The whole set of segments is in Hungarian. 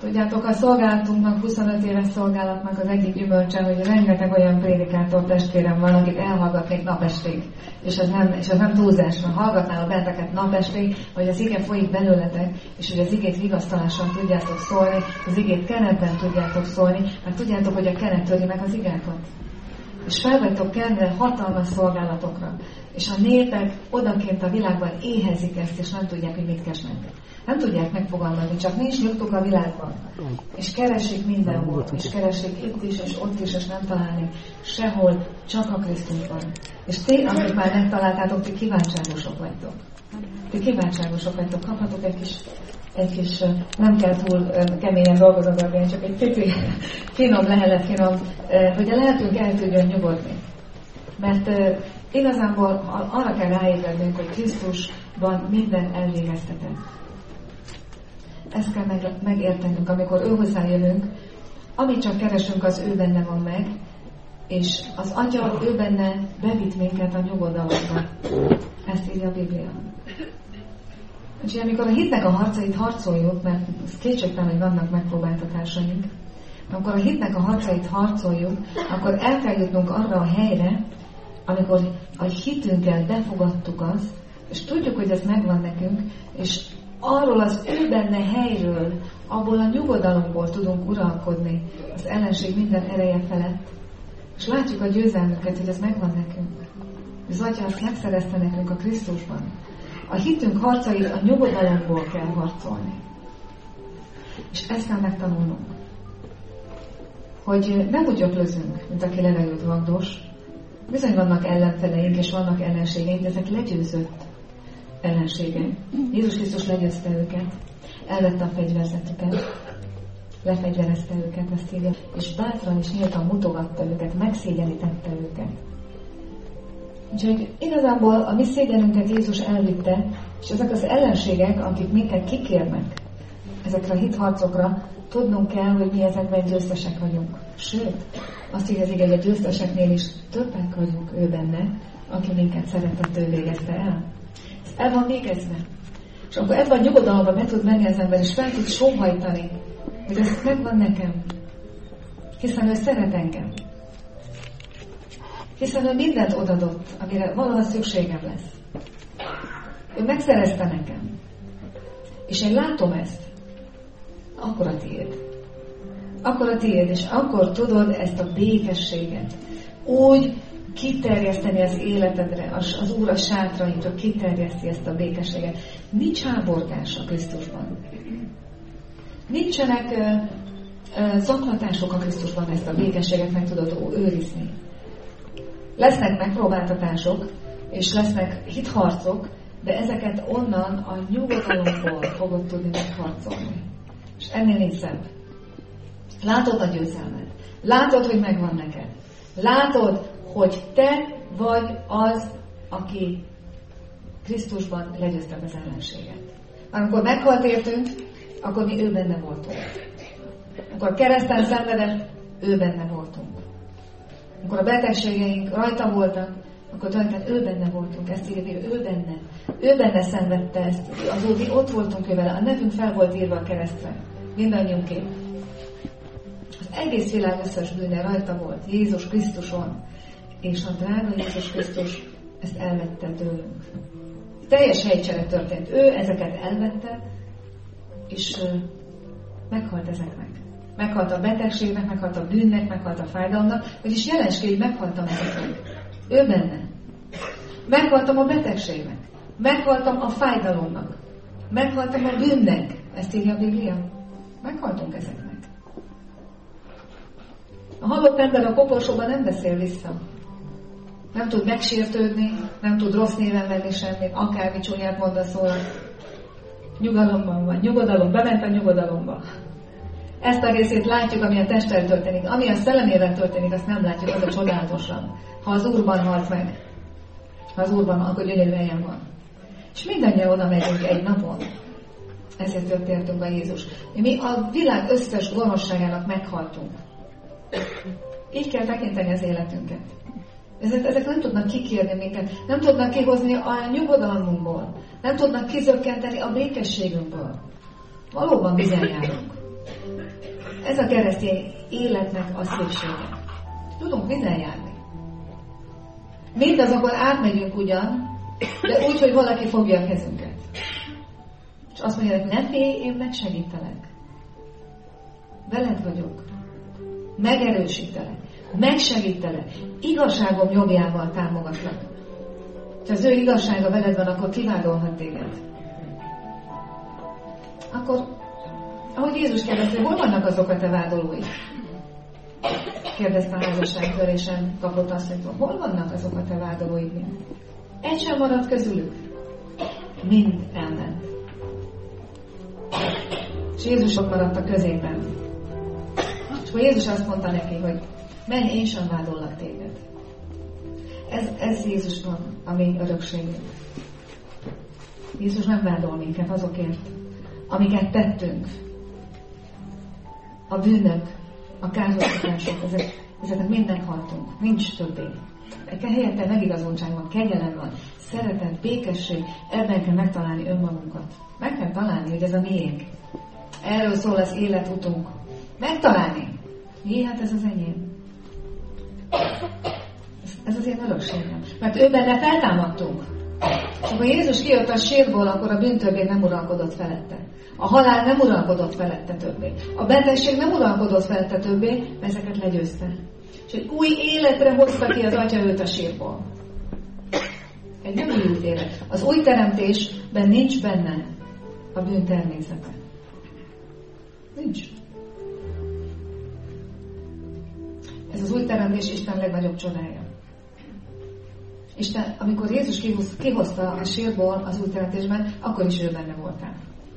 Tudjátok, a szolgálatunknak, 25 éves szolgálatnak az egyik gyümölcse, hogy rengeteg olyan prédikátor testvérem van, akit elhallgatnék napestig. És az nem túlzás, mert hallgatnál a benneteket napestig, hogy az ige folyik belőletek, és hogy az igét vigasztalással tudjátok szólni, az igét kenetben tudjátok szólni, mert tudjátok, hogy a kenet töri meg az igákat. És fel vagytok kenve hatalmas szolgálatokra. És a népek odakint a világban éhezik ezt, és nem tudják, hogy mit kesnek. Nem tudják megfogalmazni, csak nincs nyugtuk a világban. És keresik mindenhol, és keresik itt is, és ott is, és nem találni sehol, csak a Krisztusban. És ti, amit már megtaláltátok, ti kívánságosok vagytok. Ti kívánságosok vagytok, kaphatok egy kis nem kell túl keményen dolgozni, csak egy pici finom, finom, hogy a lelkünk el tudjon nyugodni. Mert igazából arra kell ráébrednünk, hogy Krisztusban minden elvégeztetett. Ezt kell megértenünk, amikor ő hozzájövünk, amit csak keresünk, az ő benne van meg, és az Atya ő benne bevitt minket a nyugodalomba. Ezt írja a Biblia. Úgyhogy amikor a hitnek a harcait harcoljuk, mert kétségtelen, hogy vannak megpróbáltatásaink, amikor a hitnek a harcait harcoljuk, akkor el kell jutnunk arra a helyre, amikor a hitünkkel befogadtuk azt, és tudjuk, hogy ez megvan nekünk, és arról az ő benne helyről, abból a nyugodalomból tudunk uralkodni az ellenség minden ereje felett. És látjuk a győzelmünket, hogy ez megvan nekünk. Az Atya azt megszerezte nekünk a Krisztusban. A hitünk harcait a nyugodalomból kell harcolni. És ezt kell megtanulnunk. Hogy nem úgy öklözünk, mint aki levegőt vagdos. Bizony vannak ellenfeleink, és vannak ellenségeink, de ezek legyőzött ellenségek. Jézus Krisztus legyőzte őket, elvette a fegyverzetüket, lefegyverezte őket, ezt írja, és bátran és nyíltan mutogatta őket, megszégyenítette őket. Úgyhogy igazából a mi szégyenünket Jézus elvitte, és ezek az ellenségek, akik minket kikérnek ezekre a hitharcokra, tudnunk kell, hogy mi ezekben győztesek vagyunk. Sőt, azt igazig, hogy a győzteseknél is többek vagyunk ő benne, aki minket szeretett, ő végezte el. Ez el van végezve. És akkor ebben a nyugodalomban be tud menni az ember, és fel tud sóhajtani, hogy ez megvan nekem. Hiszen ő szeret engem. Hiszen ő mindent odadott, amire valaha szükségem lesz. Ő megszerezte nekem. És én látom ezt. Akkor a tiéd. Akkor a tiéd, és akkor tudod ezt a békességet úgy kiterjeszteni az életedre, az Úr a sátraitől kiterjeszti ezt a békességet. Nincs háborgás a Krisztusban. Nincsenek zaklatások a Krisztusban, ezt a békességet meg tudod őrizni. Lesznek megpróbáltatások, és lesznek hitharcok, de ezeket onnan a nyugodalomból fogod tudni megharcolni. És ennél nincs szebb. Látod a győzelmet. Látod, hogy megvan neked. Látod, hogy te vagy az, aki Krisztusban legyőzte az ellenséget. Amikor meghalt értünk, akkor mi ő benne voltunk. Amikor kereszten szenvedett, ő benne voltunk. Amikor a betegségeink rajta voltak, akkor tulajdonképpen ő benne voltunk. Ezt írja, ő benne. Ő benne szenvedte ezt. Azóta ott voltunk ő vele. A nevünk fel volt írva a keresztre. Mindannyiunké. Az egész világ összes bűne rajta volt. Jézus Krisztuson. És a drága Jézus Krisztus ezt elvette tőlünk. Teljes helycsere történt. Ő ezeket elvette, és meghalt ezeknek. Meghalt a betegségnek, meghalt a bűnnek, meghalt a fájdalomnak, vagyis jelens ki, hogy meghaltam ezeknek. Ő benne. Meghaltam a betegségnek. Meghaltam a fájdalomnak. Meghaltam a bűnnek. Ezt írja a Biblia. Meghaltunk ezeknek. A halott ember a koporsóban nem beszél vissza. Nem tud megsértődni, nem tud rossz néven venni semmit, akármi csúnyát mondasz róla. Nyugalomban van, nyugodalom, bement a nyugodalomba. Ezt a részét látjuk, ami a testtel történik. Ami a szellemével történik, azt nem látjuk, az a csodálatosan. Ha az Úrban halt meg, ha az Úrban, akkor gyönyörű helyen van. És mindannyian oda megyünk egy napon. Ezért történtünk a Jézus. Mi a világ összes gonoszságának meghaltunk. Így kell tekinteni az életünket. Ezek nem tudnak kikérni minket, nem tudnak kihozni a nyugodalmunkból, nem tudnak kizökkenteni a békességünkből. Valóban bizony járunk. ez a keresztény életnek a szépsége. Tudunk vizen járni. Mindazokon átmegyünk ugyan, de úgy, hogy valaki fogja a kezünket. És azt mondja, hogy ne félj, én megsegítelek. Veled vagyok. Megerősítelek. Megsegítelek. Igazságom jogjával támogatlak. Ha az ő igazsága veled van, akkor kivádolhat téged. Akkor, ahogy Jézus kérdezte, hol vannak azok a te vádolóid? Kérdezte a házasságtörésen kapott asszonytól, hol vannak azok a te vádolóid mind? Egy sem maradt közülük. Mind elment. És Jézus ott maradt a középen. És akkor Jézus azt mondta neki, hogy menj, én sem vádollak téged. Ez Jézusban a mi örökségünk. Jézus nem vádol minket azokért, amiket tettünk. A bűnök, a kárhoztatások, ezeket mind meghaltunk. Nincs többé. Helyette megigazoltság van, kegyelem van, szeretet, békesség, ebben kell megtalálni önmagunkat. Meg kell találni, hogy ez a miénk. Erről szól az életutunk. Megtalálni. Jé, hát ez az enyém. Ez az én örökségem. Mert ő benne feltámadtunk. És amikor Jézus kijött a sírból, akkor a bűn többé nem uralkodott felette. A halál nem uralkodott felette többé. A betegség nem uralkodott felette többé, mert ezeket legyőzte. És egy új életre hozta ki az Atya őt a sírból. Egy megújult élet. Az új teremtésben nincs benne a bűn természete. Nincs. Ez az új teremtés Isten legnagyobb csodája. Isten, amikor Jézus kihozta a sírból az új teremtésben, akkor is ő benne voltál.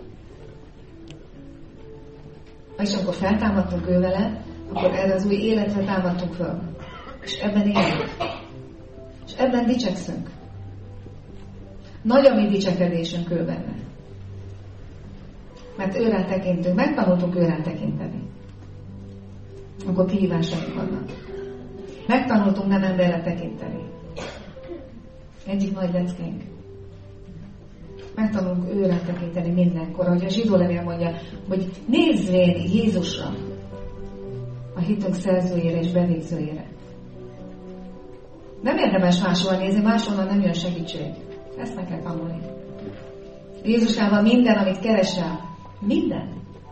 És amikor feltámadtunk ő vele, akkor erre az új életre támadtunk föl. És ebben élünk. És ebben dicsekszünk. Nagy a mi dicsekedésünk ő benne. Mert őrá tekintünk, megtanultunk őrá tekinteni. Akkor kihívásaink vannak. Megtanultunk nem emberre tekinteni. Egyik nagy leckénk. Megtanulunk őre tekinteni mindenkor. Ahogy a zsidó levél mondja, hogy nézzvén Jézusra, a hitünk szerzőjére és bevégzőjére. Nem érdemes máshol nézni, máshonnan nem jön segítség. Ezt meg kell tanulni. Jézusnál van minden, amit keresel. Minden.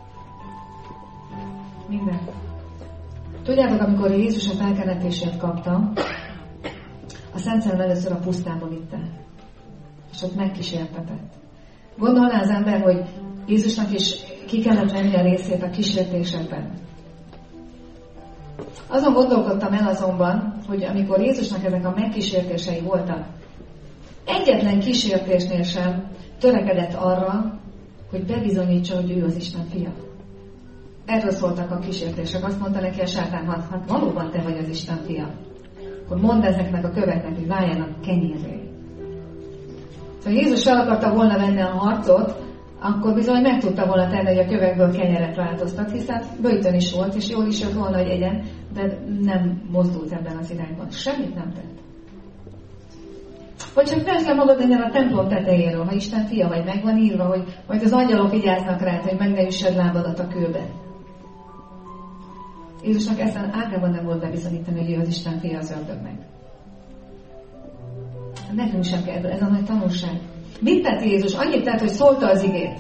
Minden. Tudjátok, amikor Jézus a felkenetését kapta, a Szent Szellem először a pusztába vitte. És ott megkísértetett. Gondolná az ember, hogy Jézusnak is ki kellett venni a részét a kísértésekben. Azon gondolkodtam el azonban, hogy amikor Jézusnak ezek a megkísértései voltak, egyetlen kísértésnél sem törekedett arra, hogy bebizonyítsa, hogy ő az Isten fia. Erről szóltak a kísértések. Azt mondta neki a sátán, hát valóban te vagy az Isten fia. Akkor mondd ezeknek a köveknek, hogy váljanak kenyérré. Szóval Jézus el akarta volna venni a harcot, akkor bizony meg tudta volna tenni, hogy a kövekből kenyeret változtat, hiszen böjtön is volt, és jól is jött volna, hogy egyen, de nem mozdult ebben az irányban. Semmit nem tett. Vagy csak vesd le magad innen a templom tetejéről, ha Isten fia vagy, meg van írva, hogy majd az angyalok vigyáznak rád, hogy meg ne üssed lábadat a kőbe. Jézusnak ezen ágában nem volt bebizonyítani, hogy ő az Isten fia az ördögnek. Nekünk sem kell, ez a nagy tanulság. Mit tett Jézus? Annyit tett, hogy szólta az igét.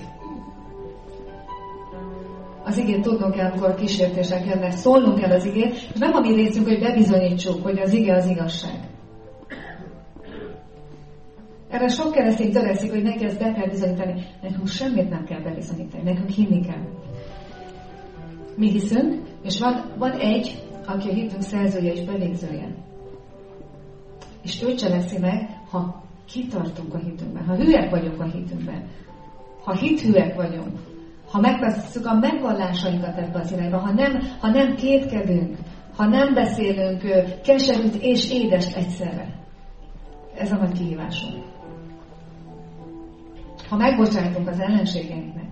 Az igét tudnunk kell, amikor a kísértések jönnek, szólnunk kell az igét, és nem a mi részünk, hogy bebizonyítsuk, hogy az ige az igazság. Erre sok keresztény törekszik, hogy neki ezt be kell bizonyítani. Nekünk semmit nem kell bebizonyítani, nekünk hinni kell. Mi hiszünk, és van egy, aki a hitünk szerzője és bevégzője. És ő cselekszi meg, ha kitartunk a hitünkben, ha hűek vagyunk a hitünkben, ha hithűek vagyunk, ha megtesszük a megvallásainkat ebbe az irányba, ha nem kétkedünk, ha nem beszélünk keserűt és édest egyszerre. Ez a nagy kihívásunk. Ha megbocsájtunk az ellenségeinknek,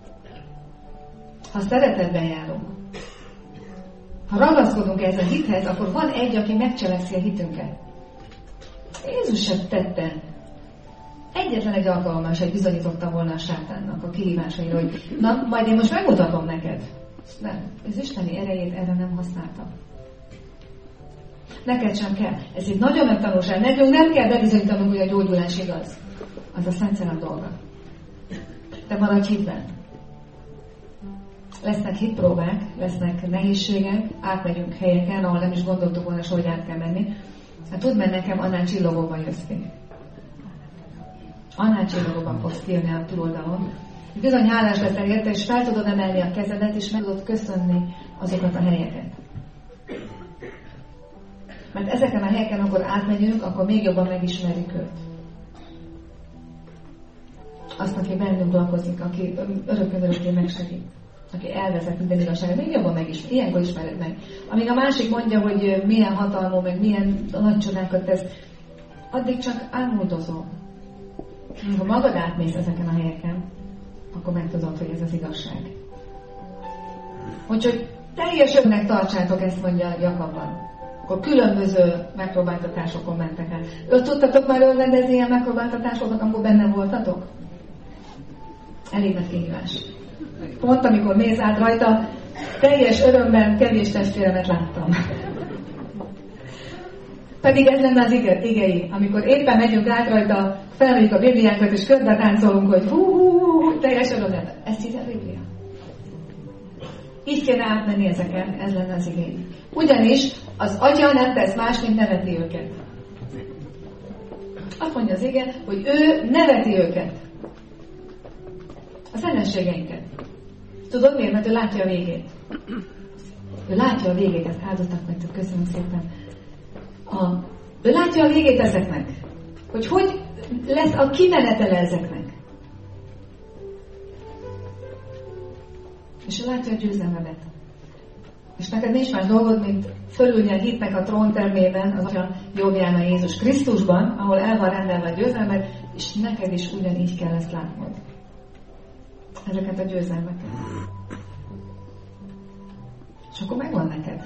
ha szeretetben járunk, ha ragaszkodunk ehhez a hithez, akkor van egy, aki megcselekszi a hitünket. Jézus sem tette. Egyetlen egy alkalommal sem bizonyította volna a sátánnak a kihívásaira, hogy na, majd én most megmutatom neked. Nem. Az isteni erejét erre nem használta. Neked sem kell. Ez egy nagyon nagy tanulság. Nekünk nem kell bebizonyítanunk, hogy a gyógyulás igaz. Az a Szent Szellem dolga. De maradj hitben. Lesznek hitpróbák, lesznek nehézségek, átmegyünk helyeken, ahol nem is gondoltuk volna, hogy át kell menni. Hát tudd meg nekem, annál csillogóban jössz ki. Annál csillogóban fogsz kijönni a túloldalon. Bizony hálás leszel érte, és fel tudod emelni a kezedet, és meg tudod köszönni azokat a helyeket. Mert ezeken a helyeken, amikor átmegyünk, akkor még jobban megismerjük őt. Azt, aki bennünk dolgozik, aki örökké megsegít, aki elvezet minden igazságot, még jobban megismer. Ilyenkor ismered meg. Amíg a másik mondja, hogy milyen hatalmú, meg milyen nagy csodákat tesz, addig csak ámuldozol. Ha magad átmész ezeken a helyeken, akkor megtudod, hogy ez az igazság. Úgyhogy teljes önnek tartsátok, ezt mondja Jakabban. Akkor különböző megpróbáltatásokon mentek el. Tudtatok már örvendezni ilyen megpróbáltatásoknak, amikor benne voltatok? Elég nagy kihívás. Pont amikor mész át rajta, teljes örömben kevés testvéremet láttam. Pedig ez lenne az igei. Amikor éppen megyünk át rajta, felmegyünk a Bibliánkat, és körbe táncolunk, hogy hú, teljes örömben. Ezt hisz a Biblia. Így kéne átmenni ezeken, ez lenne az igény. Ugyanis az Atya nem tesz más, mint neveti őket. Azt mondja az ige, hogy ő neveti őket. Az ellenségeinket. Tudod miért? Mert ő látja a végét. Ő látja a végét, ezt áldottak meg, köszönöm szépen. Ő látja a végét ezeknek. Hogy lesz a kimenetele ezeknek. És ő látja a győzelmemet. És neked nincs más dolgod, mint fölülni a hitnek a tróntermében, az Atya jobbján a Jézus Krisztusban, ahol el van rendelve a győzelmet, és neked is ugyanígy kell ezt látnod. Ezeket a győzelmeket. És akkor megvan neked.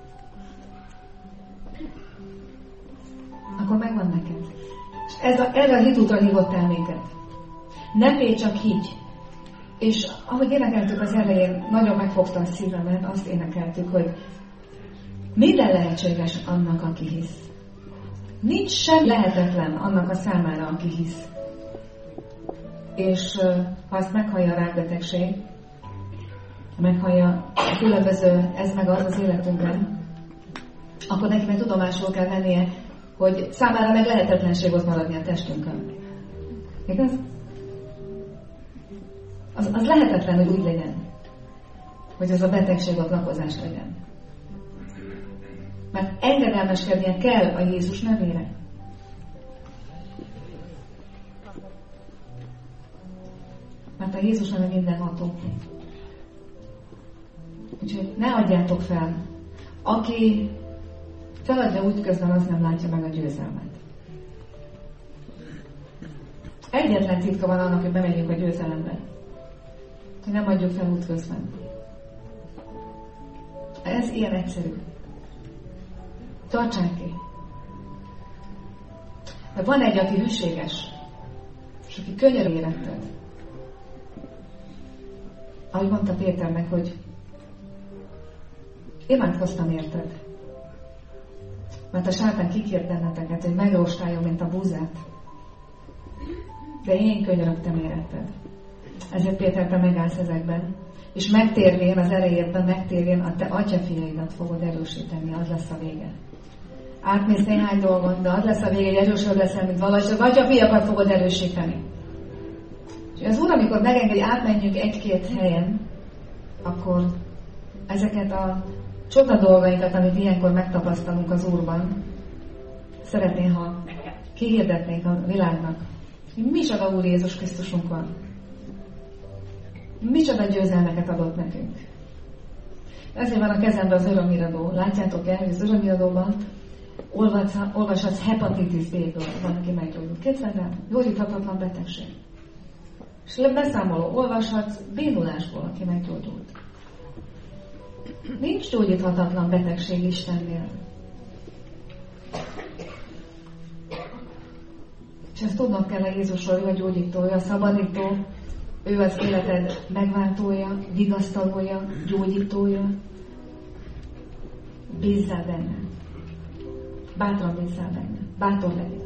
Akkor megvan neked. És erre a hitútra hívott el minket. Ne félj, csak higgy. És ahogy énekeltük az elején, nagyon megfogta a szívemet, azt énekeltük, hogy minden lehetséges annak, aki hisz. Nincs sem lehetetlen annak a számára, aki hisz. És ha azt meghallja a rákbetegség, meghallja a különböző ez meg az életünkben, akkor neki meg tudomásul kell vennie, hogy számára meg lehetetlenség ott maradni a testünkön. Igaz? Az lehetetlen, hogy úgy legyen, hogy ez a betegség ott lakozás legyen. Mert engedelmeskednie kell a Jézus nevére. Mert a Jézus neve mindenható. Úgyhogy ne adjátok fel. Aki feladja útközben, az nem látja meg a győzelmet. Egyetlen titka van annak, hogy bemegyünk a győzelembe. Hogy nem adjuk fel útközben. Ez ilyen egyszerű. Tartsák ki. De van egy, aki hűséges, és aki könyörű éretted. Ahogy mondta Péternek, hogy imádkoztam érted. Mert a sátán kikért benneteket, hogy megróstáljon, mint a búzát. De én könyörögtem éretted. Ezért Péter, te megállsz ezekben. És megtérvén, az erejétben megtérvén, a te atyafiaidat fogod erősíteni, az lesz a vége. Átmész néhány dolgon, de az lesz a vége, hogy erősebb leszel, mint valahogy, az atyafiakat fogod erősíteni. És az Úr, amikor megengedi, átmenjünk egy-két helyen, akkor ezeket a csoda dolgainkat, amit ilyenkor megtapasztalunk az Úrban, szeretném, ha kihirdetnék a világnak, hogy micsoda Úr Jézus Krisztusunk van. Micsoda győzelmeket adott nekünk. Ezért van a kezemben az örömiradó. Látjátok el, hogy az örömiradóban olvashatsz hepatitis B-ből, van, aki meggyógyult. Képzeld el, gyógyíthatatlan betegség. És beszámoló, olvashatsz bénulásból, aki meggyógyult. Nincs gyógyíthatatlan betegség Istennél. És ezt tudnak kell a Jézusról, ő a gyógyító, ő a szabadító, Ő az életed megváltója, vigasztalója, gyógyítója. Bízzál benne. Bátran bízzál benne. Bátor legyél.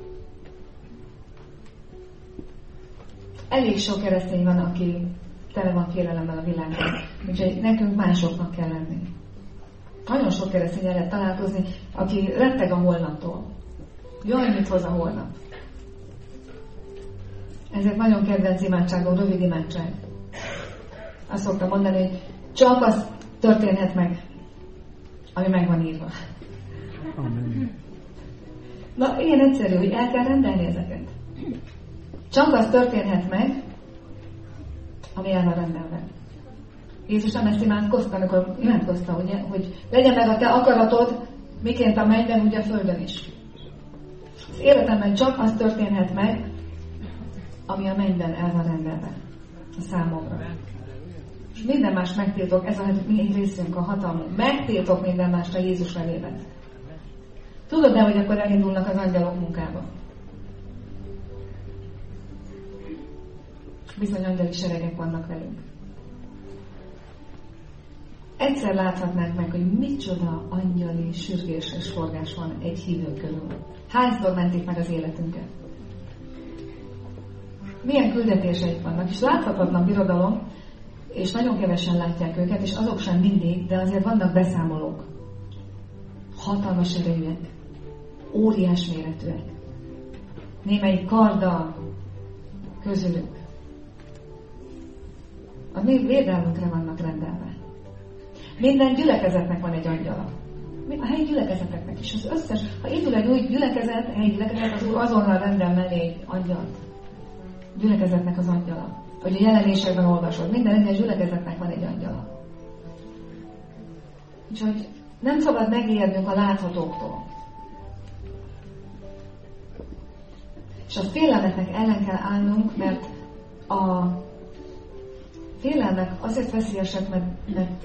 Elég sok keresztény van, aki tele van félelemmel a világban. Úgyhogy nekünk másoknak kell lenni. Nagyon sok keresztény lehet találkozni, aki retteg a holnaptól. Jaj, mit hoz a holnap? Ezért nagyon kedvenc imádságom, rövid imádság. Azt szoktam mondani, hogy csak az történhet meg, ami meg van írva. Amen. Na, ilyen egyszerű, hogy el kell rendelni ezeket. Csak az történhet meg, ami el van rendelve. Jézus nem ezt imádkozta, amikor imádkozta, ugye, hogy legyen meg a te akaratod, miként a mennyben, úgy a földön is. Az életemben csak az történhet meg, ami a mennyben el van rendelve a számomra. És minden más megtiltok, ez a mi részünk, a hatalmunk. Megtiltok minden mást a Jézus nevében. Tudod-e, hogy akkor elindulnak az angyalok munkába? Bizony angyali seregek vannak velünk. Egyszer láthatnánk meg, hogy micsoda angyali sürgés és forgás van egy hívő körül. Hányszor mentik meg az életünket? Milyen küldetéseik vannak, és láthatatlan birodalom, és nagyon kevesen látják őket, és azok sem mindig, de azért vannak beszámolók. Hatalmas erejűek, óriás méretűek, némelyik karddal közülük. A mi védelmünkre vannak rendelve. Minden gyülekezetnek van egy angyala. A helyi gyülekezeteknek is. Az összes, ha épül egy új gyülekezet, a helyi gyülekezet, az Úr azonnal rendel mellé egy angyalt. Gyülekezetnek az angyala. Hogy a jelenésekben olvasod, minden egyes gyülekezetnek van egy angyala. Úgyhogy nem szabad megijednünk a láthatóktól. És a félelmeknek ellen kell állnunk, mert a félelmek azért veszélyesek, mert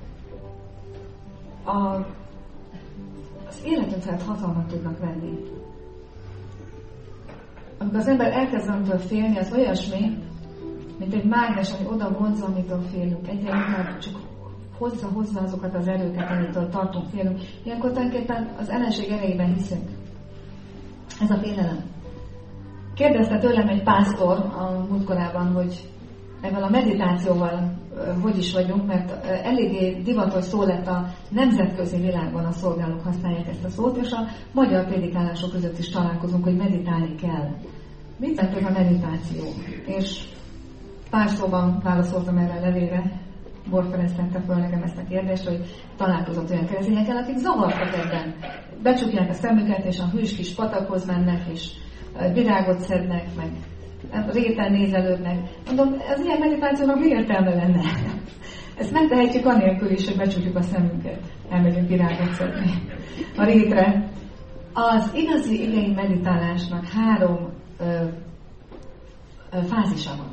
az életünk felett hatalmat tudnak venni. Amikor az ember elkezd valamit félni, az olyasmi, mint egy mágnes, ami oda vonza, amitől félünk. Egyre inkább csak hozza azokat az erőket, amitől tartunk, félünk. Ilyenkor tulajdonképpen az ellenség erejében hiszünk. Ez a félelem. Kérdezte tőlem egy pásztor a múltkorában, hogy ezzel a meditációval hogy is vagyunk, mert eléggé divatos szó lett a nemzetközi világban, a szolgálók használják ezt a szót, és a magyar prédikálások között is találkozunk, hogy meditálni kell. Mit jelent ez a meditáció? És pár szóban válaszoltam erre a levélre. Bor Ferenc tette föl nekem ezt a kérdést, hogy találkozott olyan keresztényekkel, akik zavartak ebben. Becsukják a szemüket, és a hűs kis patakhoz mennek, és virágot szednek, meg réten nézelődnek. Mondom, az ilyen meditációnak mi értelme lenne? Ezt megtehetjük anélkül is, hogy becsukjuk a szemünket. Elmegyünk virágot szedni a rétre. Az igazi igei meditálásnak 3 fázisa van.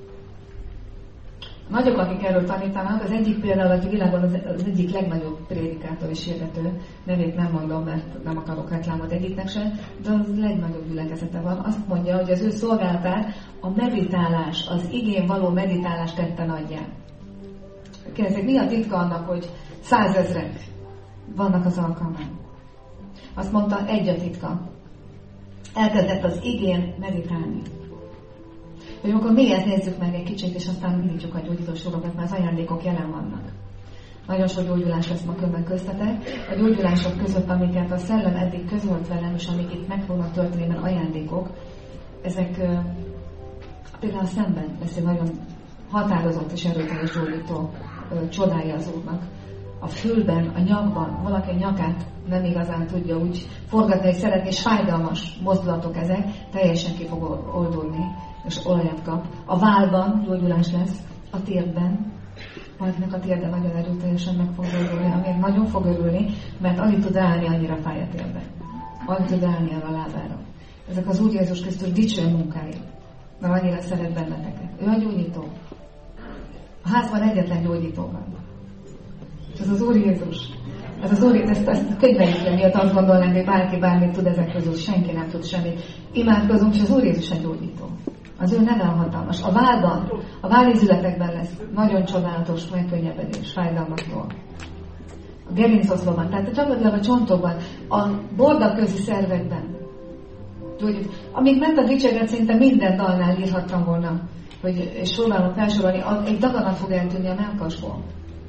Nagyok, akik erről tanítanak, az egyik például, aki világon az egyik legnagyobb prédikátor és hirdető, nevét nem mondom, mert nem akarok reklámot egyiknek sem, de az legnagyobb gyülekezete van. Azt mondja, hogy az ő szolgálatát a meditálás, az igén való meditálás tette nagyjá. Kérdezik, mi a titka annak, hogy 100 000 vannak az alkalmán? Azt mondta, egy a titka. Elkezdett az igén meditálni. Hogy akkor miért nézzük meg egy kicsit, és aztán indítjuk a gyógyító sorokat, mert az ajándékok jelen vannak. Nagyon sok gyógyulás lesz ma kömmel köztetek. A gyógyulások között, amiket a szellem eddig közölt velem, és amik itt meg fognak történni, mert ajándékok, ezek például a szemben lesz egy nagyon határozott és erőteljes gyógyító csodája az Úrnak. A fülben, a nyakban, valaki a nyakát nem igazán tudja úgy forgatni, hogy szeretné, és fájdalmas mozdulatok ezek, teljesen ki fog oldulni, és olajat kap. A vállban gyógyulás lesz, a térdben, valakinek a térde nagyon erőteljesen meg fog oldulni, amire nagyon fog örülni, mert alig tud állni, annyira fáj a térben. Alig tud állni a lábára. Ezek az Úr Jézus Krisztus dicső munkái, mert annyira szeret benneteket. Ő a gyógyító. A házban egyetlen gyógyító van. És ez az Úr Jézus. Ez az Úr, ezt könyveljük le, miatt azt gondolnánk, hogy bárki bármit tud ezek közül, senki nem tud semmit. Imádkozunk, és az Úr Jézus egy gyógyító. Az ő neve hatalmas. A vádban, a vállízületekben lesz nagyon csodálatos megkönnyebbedés, fájdalmaktól. A gerincoszlóban, tehát gyakorlatilag a csontokban, a bordagközi szervekben. Amíg ment a dicséret, szinte minden dalnál írhattam volna, és felsorolni, egy daganat fog eltűnni a mellkasból.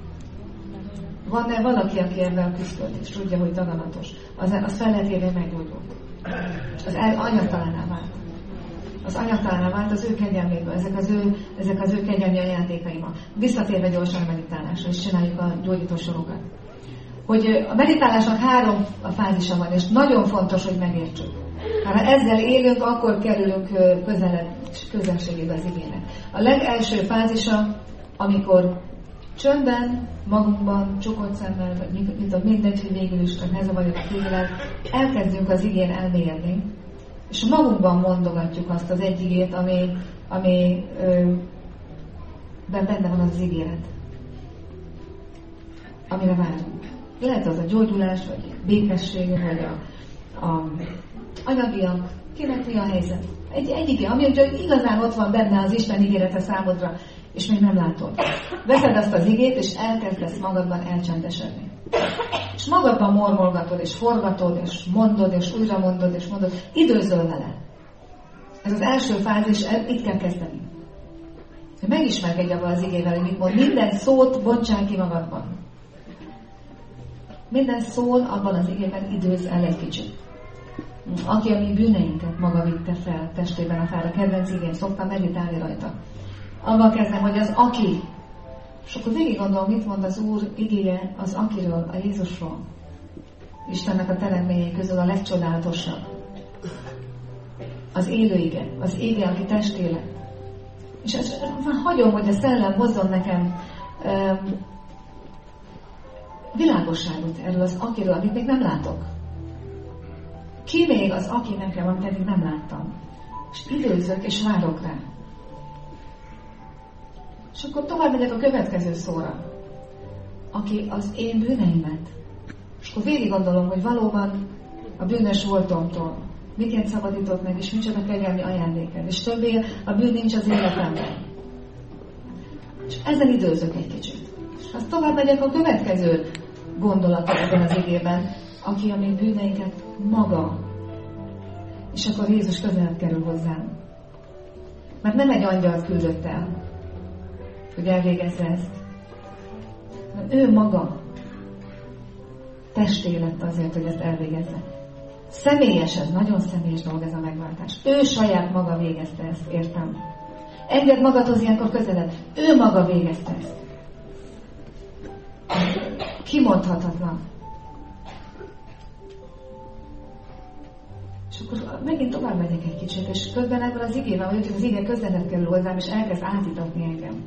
Van-e valaki, aki ebben küzdött, és tudja, hogy daganatos? Az felletében meggyógyult. Az anyagtalanná vált. Az anyagtalanná vált az ő kegyelméből, ezek az ő kegyelmi ajándékaima. Visszatérve gyorsan a meditálásra, és csináljuk a gyógyító sorokat. Hogy a meditálásnak 3 fázisa van, és nagyon fontos, hogy megértsük. Ha ezzel élünk, akkor kerülünk közelségébe az igének. A legelső fázisa, amikor csöndben, magunkban, csukott szemmel, vagy mindegy, hogy végül is ne zavarjuk a külvilág, elkezdünk az igén elmélyedni, és magunkban mondogatjuk azt az egy igét, ami benne van az ígéret, amire várunk. Lehet az a gyógyulás, vagy békesség, vagy a anyagiak, kinek mi a helyzet. Egy igé, ami igazán ott van benne az Isten ígérete számodra, és még nem látod. Veszed azt az igét, és elkezdesz magadban elcsendesedni. És magadban mormolgatod, és forgatod, és mondod, és újra mondod, és mondod. Időzöl vele. Ez az első fázis, itt kell kezdeni. Hogy megismerkedj abban az igével, hogy mit mond. Minden szót bontsál ki magadban. Minden szól abban az igében, időz el egy kicsit. Aki a mi bűneinket maga vitte fel testében a fára, kedvenc igén, szoktam meditálni rajta. Abban kezdem, hogy az aki. És akkor végig gondolom, mit mond az Úr igéje az akiről, a Jézusról. Istennek a teremtményei közül a legcsodálatosabb. Az élő ige, az ége, aki testé lett. És hagyom, hogy a szellem hozzon nekem világosságot erről az akiről, amit még nem látok. Ki még az aki nekem, amit eddig nem láttam. És időzök, és várok rá. És akkor tovább megyek a következő szóra. Aki az én bűneimet. És akkor végig gondolom, hogy valóban a bűnös voltomtól miként szabadított meg, és micsoda kegyelmi ajándéked. És többé a bűn nincs az életemben. És ezen időzök egy kicsit. És azt tovább megyek a következő gondolatot ebben az igében. Aki a mi bűneinket maga. És akkor Jézus közelebb kerül hozzám. Mert nem egy angyalt küldött el, hogy elvégezze ezt. Mert ő maga testé lett azért, hogy ezt elvégezze. Személyes ez, nagyon személyes dolog ez a megváltás. Ő saját maga végezte ezt, értem. Engedd magadhoz ilyenkor közelebb. Ő maga végezte ezt. Kimondhatatlan. És akkor megint tovább megyek egy kicsit, és közben ebből az igével, hogy az ige közelebb kerül hozzám, és elkezd átítatni engem.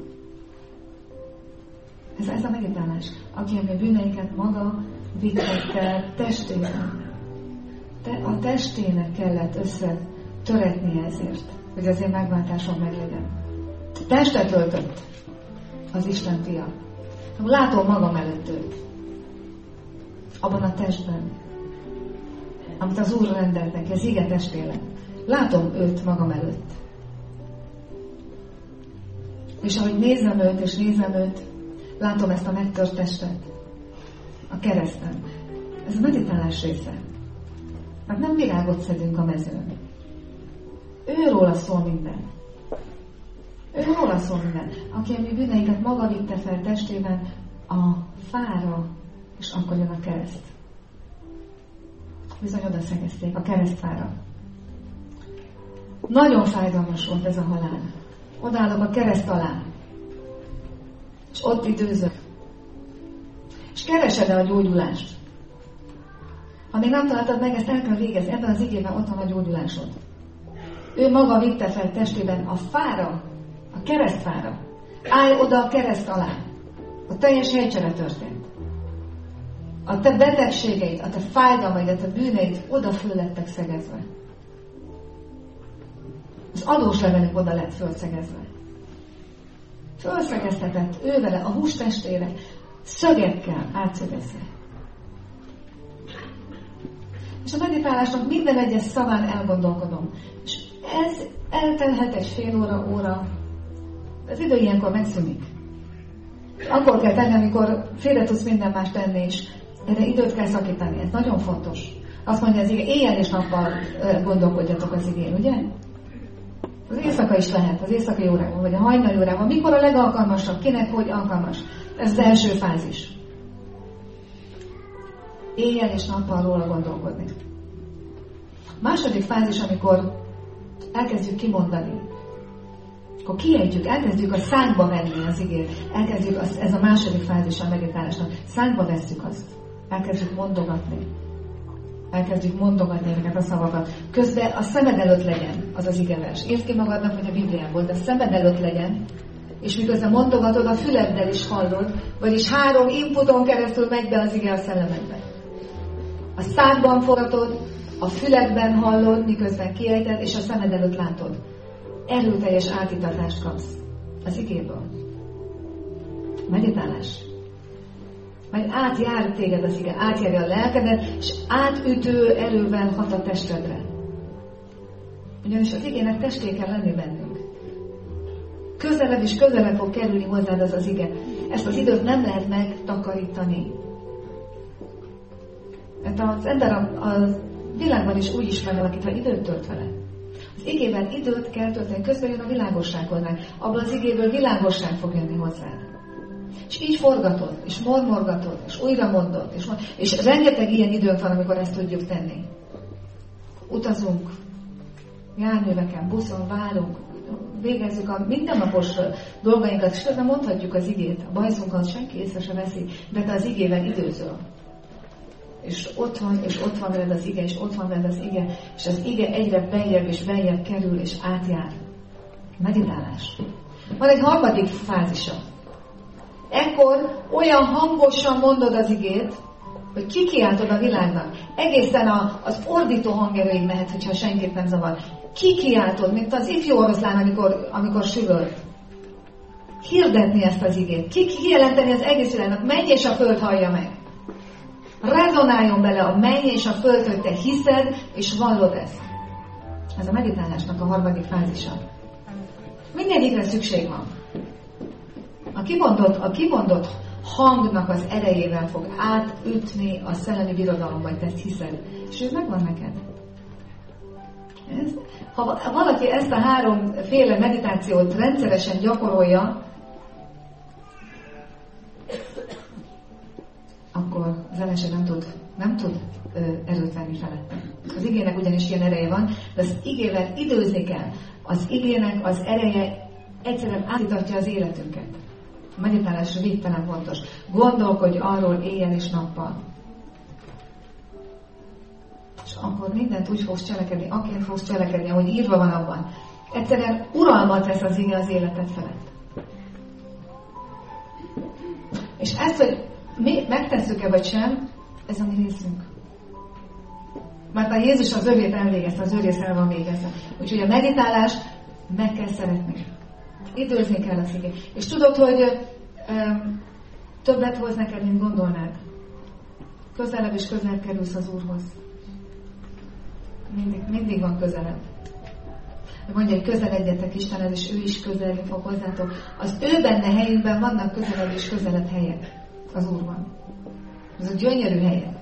Ez a meditálás. Aki a mi bűneinket maga vitte testében. A testének kellett összetöretnie ezért, hogy az én megváltásom meglegyen. Testet öltött az Isten fia. Látom magam előtt őt. Abban a testben, amit az Úr rendelt neki, az ige testének. Látom őt magam előtt. És ahogy nézem őt, és nézem őt, látom ezt a megtört testet a kereszten. Ez a meditálás része. Mert nem virágot szedünk a mezőn. Őróla szól minden. Őróla szól minden. Aki a mi bűneinket maga vitte fel testében a fára, és akkor jön a kereszt. Bizony oda szegezték a keresztfára. Nagyon fájdalmas volt ez a halál. Odállok a kereszt alá. És ott időzök. És keresed el a gyógyulást. Ha még nem találtad meg, ezt el kell végezni. Ebben az igében ott van a gyógyulásod. Ő maga vitte fel testében a fára, a keresztfára. Állj oda a kereszt alá. A teljes helycsere történt. A te betegségeid, a te fájdalmaid, a te bűneid oda föl lettek szegezve. Az adóslevelük oda lett fölszegezve. Fölszegeztetett ő vele a hústestére, szögekkel átszögezve. És a meditálásnak minden egyes szaván elgondolkodom. És Ez eltelhet egy fél óra. Az idő ilyenkor megszűnik. Akkor kell tenni, amikor félre tudsz minden más tenni is. Erre időt kell szakítani, ez nagyon fontos. Azt mondja az ige, éjjel és nappal gondolkodjatok az igén, ugye? Az éjszaka is lehet, az éjszakai órában, vagy a hajnali órában. Mikor a legalkalmasabb? Kinek hogy alkalmas? Ez az első fázis. Éjjel és nappal róla gondolkodni. Második fázis, amikor elkezdjük kimondani. Akkor kiejtjük, elkezdjük a szánkba venni az igét. Elkezdjük, ez a második fázis a meditálásnak. Szánkba vesszük azt. Elkezdjük mondogatni. Elkezdjük mondogatni ezeket a szavakat. Közben a szemed előtt legyen az az igevers. Írd ki magadnak, hogy a Bibliából, de a szemed előtt legyen, és miközben mondogatod, a füleddel is hallod, vagyis 3 inputon keresztül megy be az ige a szellemedbe. A szádban forgatod, a füledben hallod, miközben kiejted, és a szemed előtt látod. Erőteljes átitatást kapsz az igéből. Meditálás. Majd átjár téged az ige, átjárja a lelkedet, és átütő erővel hat a testedre. Ugyanis az igének testé kell lenni bennünk. Közelebb és közelebb fog kerülni hozzád az ige. Ezt az időt nem lehet megtakarítani. Mert az ember a világban is úgy ismer valakit, ha időt tölt vele. Az igében időt kell tölteni, közben jön a világosság hozzánk. Abban az igéből világosság fog jönni hozzád. És így forgatod, és mormorgatod, és újra mondod, és rengeteg ilyen időnk van, amikor ezt tudjuk tenni. Utazunk, járműveken, buszon, várunk, végezzük a mindennapos dolgainkat, és közben mondhatjuk az igét, a bajszunkat senki észre se veszi, de te az igével időzöl. És ott van veled az ige, és ott van veled az ige, és az ige egyre beljebb és beljebb kerül, és átjár. Meditálás. Van egy harmadik fázisa. Ekkor olyan hangosan mondod az igét, hogy kikiáltod a világnak. Egészen az ordító hangerőig mehet, hogyha senkit nem zavar. Kikiáltod, mint az ifjú oroszlán, amikor süvölt. Hirdetni ezt az igét. Kijelenteni az egész világnak. Menj és a föld hallja meg. Rezonáljon bele a menny és a föld, hogy te hiszed és vallod ezt. Ez a meditálásnak a harmadik fázisa. Mindegyikre szükség van. A kimondott hangnak az erejével fog átütni a szellemi birodalomba, hogy te ezt hiszed. És ez megvan neked. Ha valaki ezt a 3 féle meditációt rendszeresen gyakorolja, akkor az ellenség nem tud erőt venni felette. Az igének ugyanis ilyen ereje van, de az igével időzni kell. Az igének az ereje egyszerűen átítatja az életünket. A meditálás végtelen fontos. Gondolkodj arról éjjel és nappal. És akkor mindent úgy fogsz cselekedni, aként fogsz cselekedni, ahogy írva van abban. Egyszerűen uralmat vesz az ige az életed felett. És ezt, hogy mi megtesszük-e vagy sem, ez a mi részünk. Mert a Jézus az övét elvégezte, az ő része el van végezve. Úgyhogy a meditálás meg kell szeretni. Időzni kell az igét. És tudod, hogy többet hoz neked, mint gondolnád. Közelebb és közelebb kerülsz az Úrhoz. Mindig van közelebb. Mondja, hogy közeledjetek Istenhez, és ő is közelni fog hozzátok. Az ő benne helyünkben vannak közelebb és közelebb helyek az Úrban. Ez a gyönyörű helyek.